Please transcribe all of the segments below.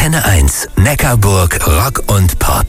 Antenne 1, Neckarburg Rock und Pop.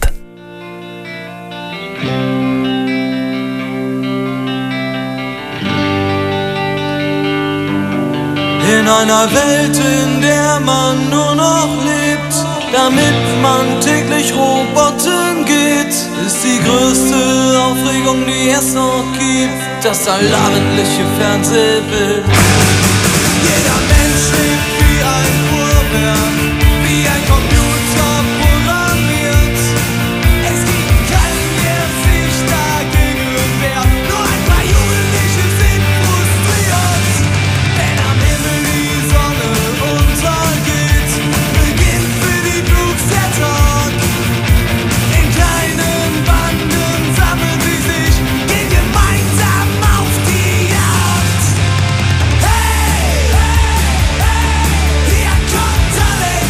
In einer Welt, in der man nur noch lebt, damit man täglich Robotern geht, ist die größte Aufregung, die es noch gibt, das allabendliche Fernsehbild. Jeder Mensch lebt wie ein Uhrwerk, wie ein Computer programmiert. Es gibt keinen, der sich dagegen wehrt, nur ein paar Jugendliche sind frustriert. Wenn am Himmel die Sonne untergeht, beginnt für die Blues der Tag. In kleinen Banden sammeln sie sich, gehen gemeinsam auf die Jagd. Hey, hey, hey, hier kommt Alex.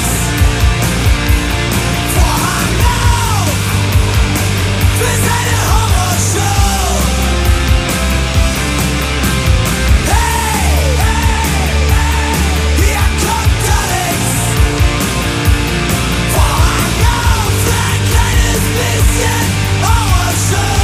Vorhang auf für seine Horrorshow. Hey, hey, hey, hier kommt Alex. Vorhang auf für ein kleines bisschen Horrorshow.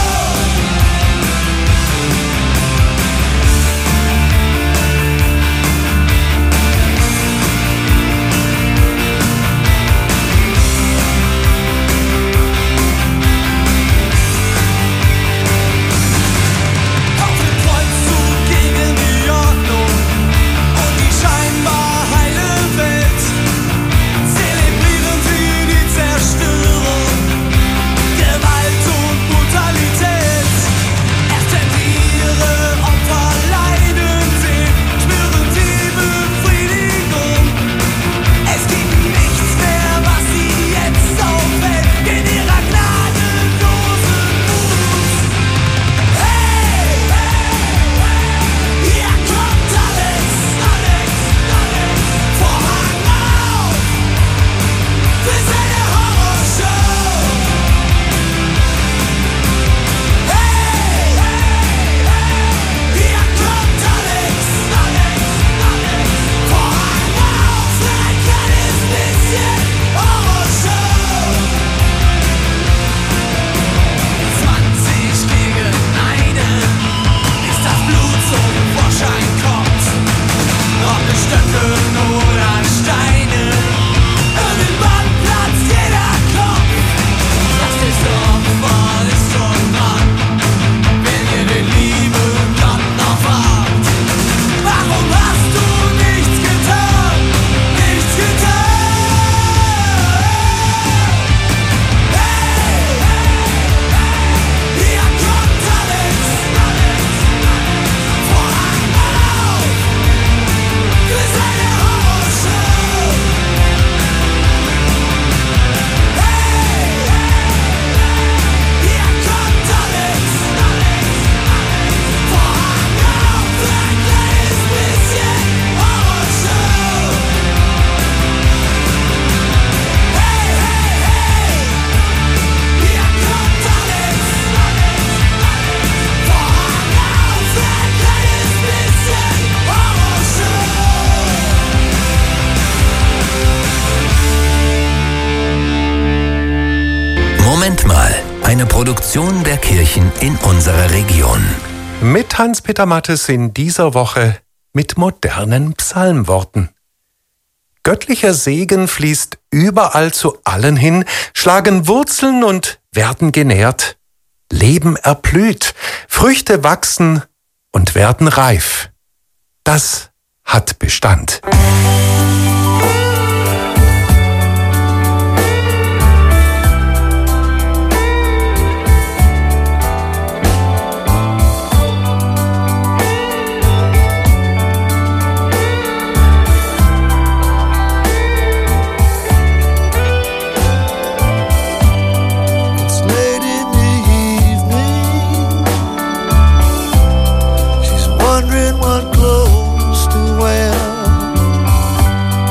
Auf dem Kreuzzug gegen die Ordnung und die scheinbar heile Welt zelebrieren sie die Zerstörung, Gewalt und Brutalität. Erst wenn sie ihre Opfer leiden sehen, spüren sie Befriedigung. Es gibt nichts mehr, was sie jetzt aufhält in ihrer gnadenlosen Wut. Hey, hey, hey, hier kommt Alex, Vorhang auf für seine Horrorshow. Hey, hey, hey, hier kommt Alex, Vorhang auf für ein kleines bisschen Horrorshow. 20 gegen einen ist das Blut zum Vorschein kommt. Ob mit Stöcken oder Steinen, irgendwann platzt jeder Kopf. Das ist Opfer ist schon dran, wenn ihr den lieben Gott noch fragt. Warum hast du nichts getan? Nichts getan! Hey, hier kommt Alex, Vorhang auf für seine Horrorshow. Hey, hier kommt Alex, Vorhang auf für ein kleines bisschen Horrorshow. Hey, hier kommt Alex, Vorhang auf für ein kleines bisschen Horrorshow. Moment mal, eine Produktion der Kirchen in unserer Region. Mit Hans-Peter Mattes in dieser Woche mit modernen Psalmworten. Göttlicher Segen fließt überall zu allen hin, schlagen Wurzeln und werden genährt. Leben erblüht, Früchte wachsen und werden reif. Das hat Bestand. It's late in the evening. She's wondering what clothes to wear.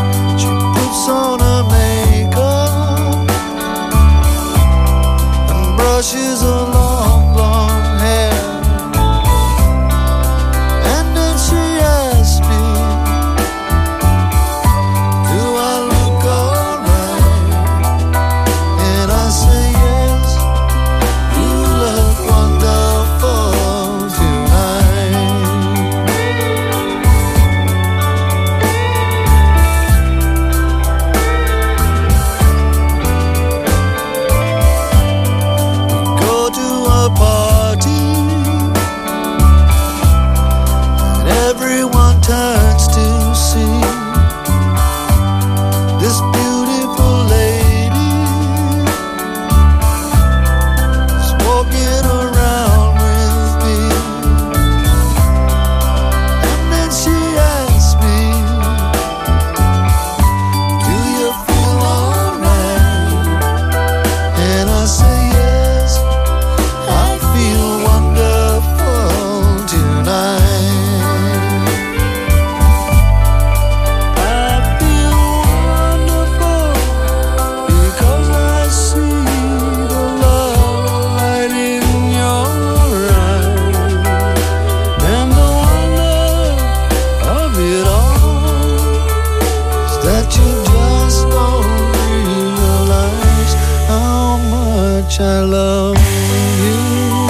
love you.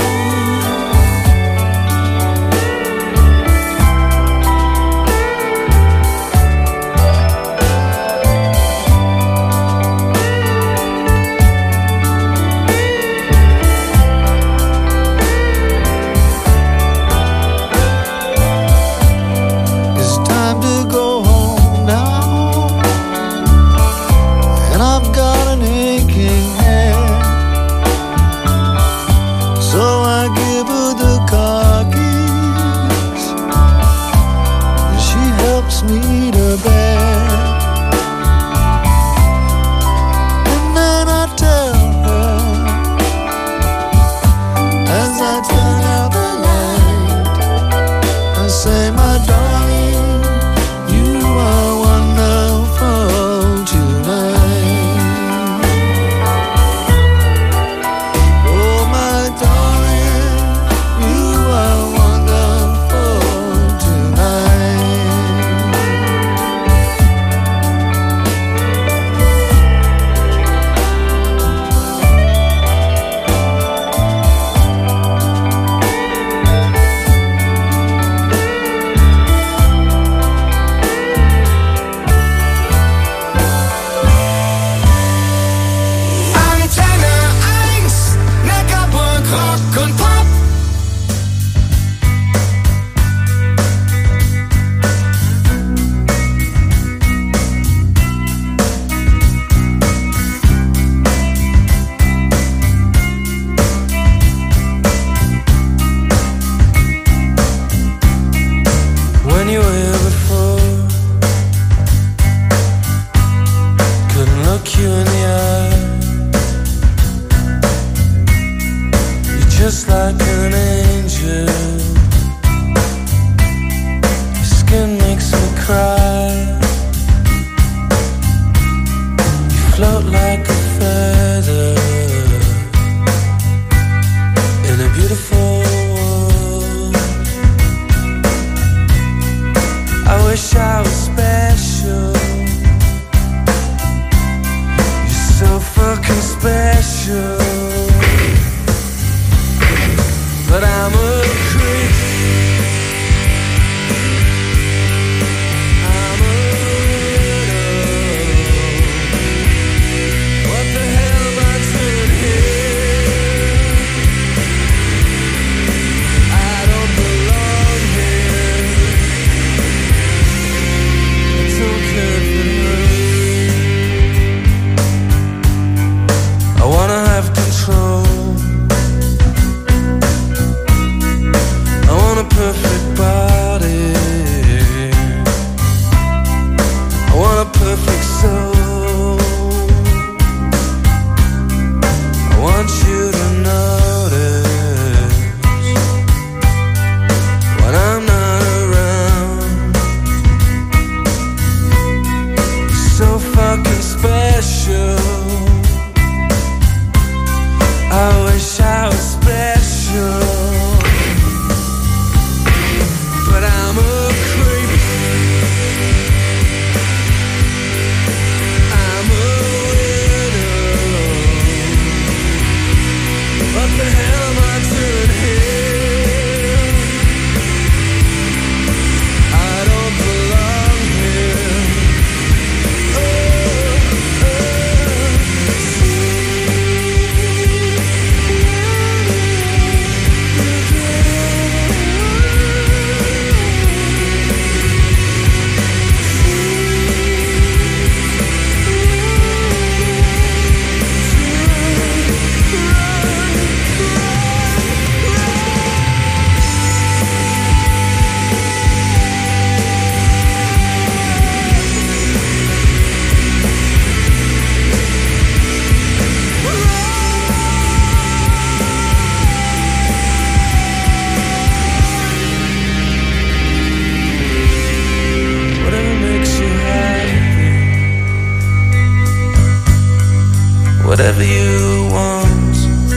whatever you want.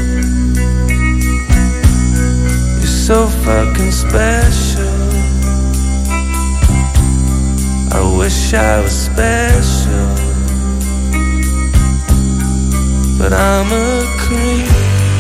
You're so fucking special. I wish I was special, but I'm a creep.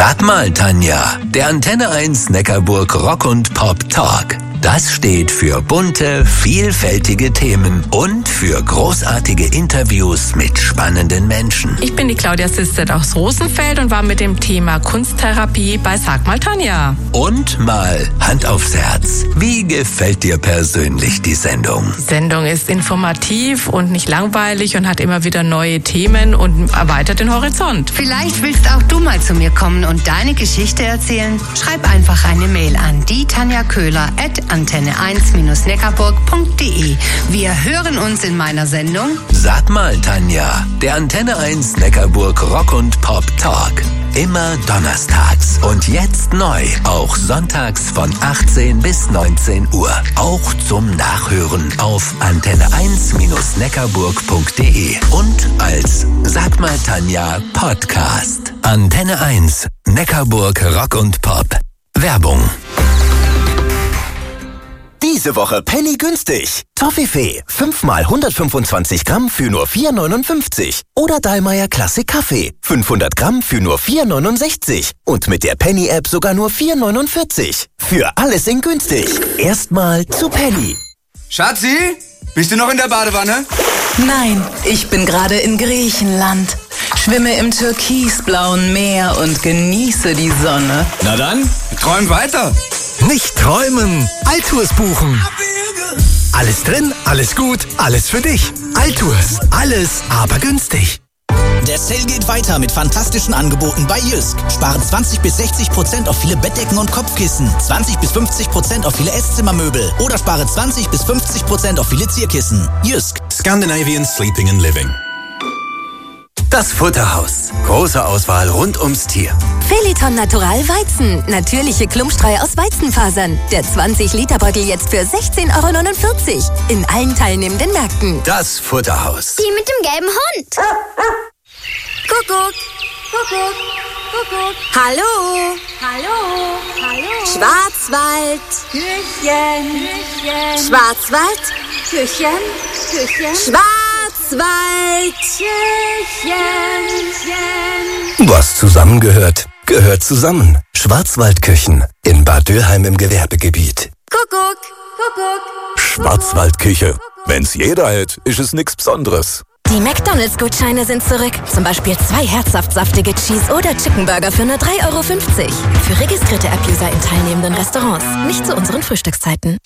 Sag mal, Tanja, der Antenne 1 Neckarburg Rock und Pop Talk. Das steht für bunte, vielfältige Themen und für großartige Interviews mit spannenden Menschen. Ich bin die Claudia Sistert aus Rosenfeld und war mit dem Thema Kunsttherapie bei Sag mal, Tanja. Und mal Hand aufs Herz. Wie gefällt dir persönlich die Sendung? Die Sendung ist informativ und nicht langweilig und hat immer wieder neue Themen und erweitert den Horizont. Vielleicht willst auch du mal zu mir kommen und deine Geschichte erzählen? Schreib einfach eine Mail an die Tanja Köhler @antenne1-neckarburg.de. Wir hören uns in meiner Sendung Sag mal, Tanja, der Antenne 1 Neckarburg Rock und Pop Talk. Immer donnerstags und jetzt neu, auch sonntags von 18 bis 19 Uhr. Auch zum Nachhören auf antenne1-neckarburg.de und als Sag mal, Tanja Podcast. Antenne 1 Neckarburg Rock und Pop. Werbung. Diese Woche Penny günstig. Toffifee, 5 mal 125 Gramm für nur 4,59. Oder Dallmayr Classic Kaffee, 500 Gramm für nur 4,69. Und mit der Penny-App sogar nur 4,49. Für alles in günstig. Erstmal zu Penny. Schatzi, bist du noch in der Badewanne? Nein, ich bin gerade in Griechenland. Schwimme im türkisblauen Meer und genieße die Sonne. Na dann, träum weiter. Nicht träumen, Altours buchen. Alles drin, alles gut, alles für dich. Altours, alles aber günstig. Der Sale geht weiter mit fantastischen Angeboten bei Jysk. Spare 20-60% auf viele Bettdecken und Kopfkissen, 20-50% auf viele Esszimmermöbel oder spare 20-50% auf viele Zierkissen. Jysk. Scandinavian Sleeping and Living. Das Futterhaus. Große Auswahl rund ums Tier. Feliton Natural Weizen. Natürliche Klumpstreu aus Weizenfasern. Der 20-Liter-Beutel jetzt für 16,49 € in allen teilnehmenden Märkten. Das Futterhaus. Die mit dem gelben Hund. Kuckuck, Kuckuck, Kuckuck. Hallo. Hallo, hallo. Schwarzwald. Küchen, Küchen. Schwarzwald. Küchen, Küchen. Schwarzwald. Küchen. Was zusammengehört, gehört zusammen. Schwarzwaldküchen in Bad Dürheim im Gewerbegebiet. Kuckuck, Kuckuck. Schwarzwaldküche. Wenn's jeder hält, ist es nichts Besonderes. Die McDonalds-Gutscheine sind zurück. Zum Beispiel 2 herzhaft saftige Cheese- oder Chickenburger für nur 3,50 €. Für registrierte App-User in teilnehmenden Restaurants. Nicht zu unseren Frühstückszeiten.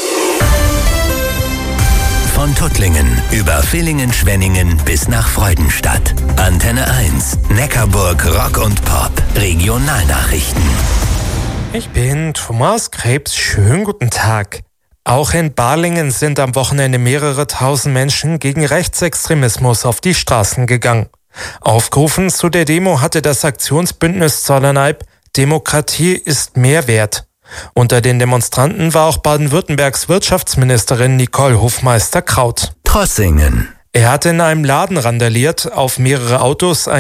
Von Tuttlingen über Villingen-Schwenningen bis nach Freudenstadt. Antenne 1, Neckarburg Rock und Pop. Regionalnachrichten. Ich bin Thomas Krebs. Schönen guten Tag. Auch in Balingen sind am Wochenende mehrere tausend Menschen gegen Rechtsextremismus auf die Straßen gegangen. Aufgerufen zu der Demo hatte das Aktionsbündnis Zollernalb Demokratie ist mehr wert. Unter den Demonstranten war auch Baden-Württembergs Wirtschaftsministerin Nicole Hofmeister-Kraut. Trossingen. Er hatte in einem Laden randaliert, auf mehrere Autos